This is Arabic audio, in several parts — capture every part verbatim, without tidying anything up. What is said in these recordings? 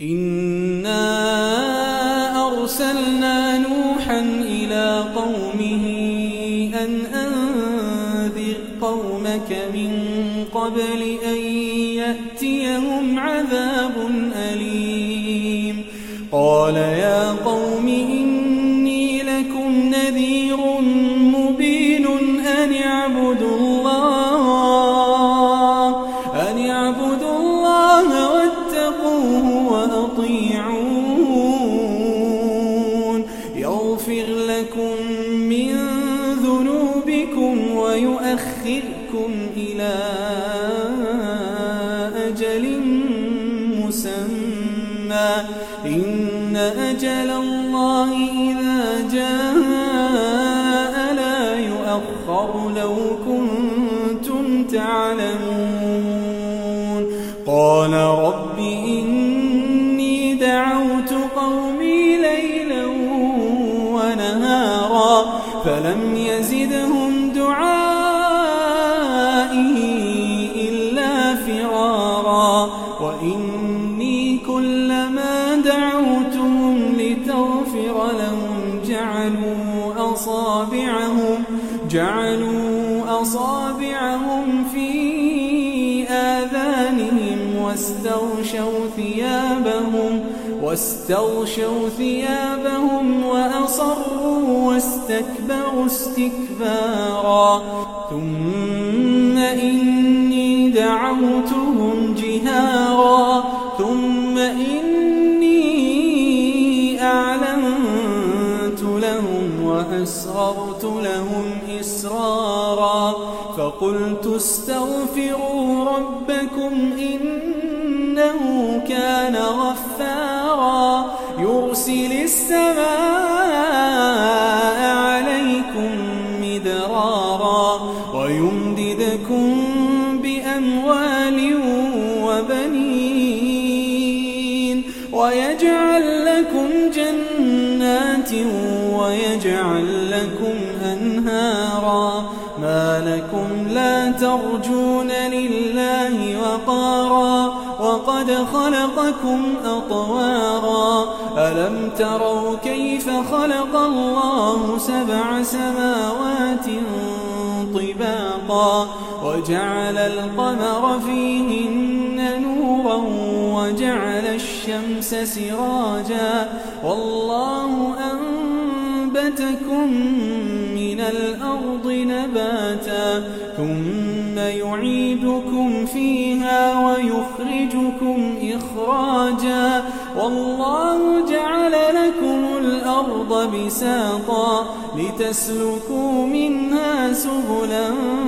إنا أرسلنا نوحا إلى قومه أن أنذر قومك من قبل أن يأتيهم عذاب أليم قال يا قوم إني لكم نذير مبين أن اعبدوا الله أن اعبدوا الله واتقوه وأطيعون يغفر لكم من ذنوبكم ويؤخركم إلى أجل مسمى إن أجل الله إذا جاء لا يؤخر لو كنتم تعلمون قال رب إني دعوت قومي ليلا ونهارا فلم يزدهم دعائي إلا فرارا وإني كلما دعوتهم لتغفر لهم جعلوا أصابعهم جعلوا أصابعهم في آذانهم واستغشوا ثيابهم واستغشوا ثيابهم وأصروا واستكبروا استكبارا ثم إني دعوتهم جهارا ثم إني أعلنت لهم وأسررت لهم إسرارا فقلت استغفروا ربكم إنه كان غفارا يرسل السماء عليكم مدرارا ويمددكم بأموال وبنين ويجعل لكم جنات ويجعل لكم أنهارا ما لكم لا ترجون لله وقارا وقد خلقكم أطوارا ألم تروا كيف خلق الله سبع سماوات طباقا وجعل القمر فيهن نورا وجعل الشمس سراجا والله أنبتكم من الأرض نباتا ثم يعيدكم فيها ويخرجكم إخراجا والله جعل لكم الأرض بساطا لتسلكوا منها سبلا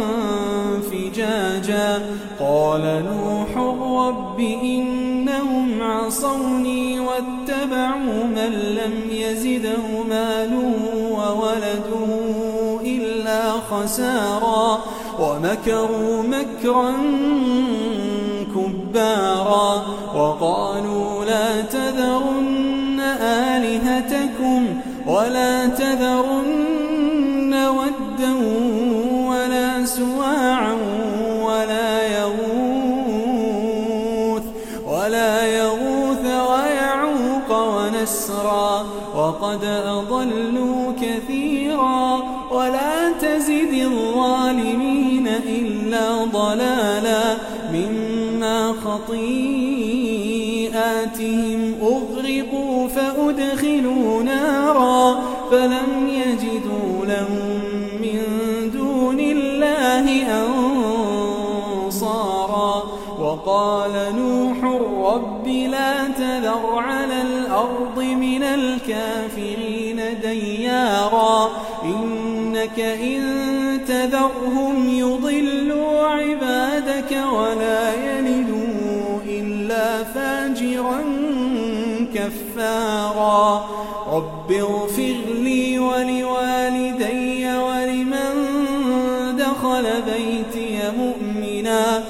فجاجا قال نوح رب إنهم عصوني واتبعوا من لم يزده ماله وولده إلا خسارا ومكروا مكرا كبارا وقالوا لا تذرن آلهتكم ولا تذرن ودا ولا سواعا ولا يغوث ولا يغوث ويعوق ونسرا وقد أضلوا كثيرا ولا تزد الظالمين إلا ضلالا مما خطيئاتهم أغرقوا فأدخلوا نارا فلم يجدوا لهم من دون الله أنصارا وقال نوح رب لا تذر على الأرض من الكافرين ديارا إنك إن تذرهم يضلوا عبادك ولا يلدوا إلا فاجرا كفارا رب اغفر لي ولوالدي ولمن دخل بيتي مؤمنا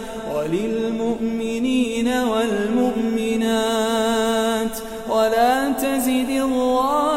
وللمؤمنين والمؤمنات ولا تزد الله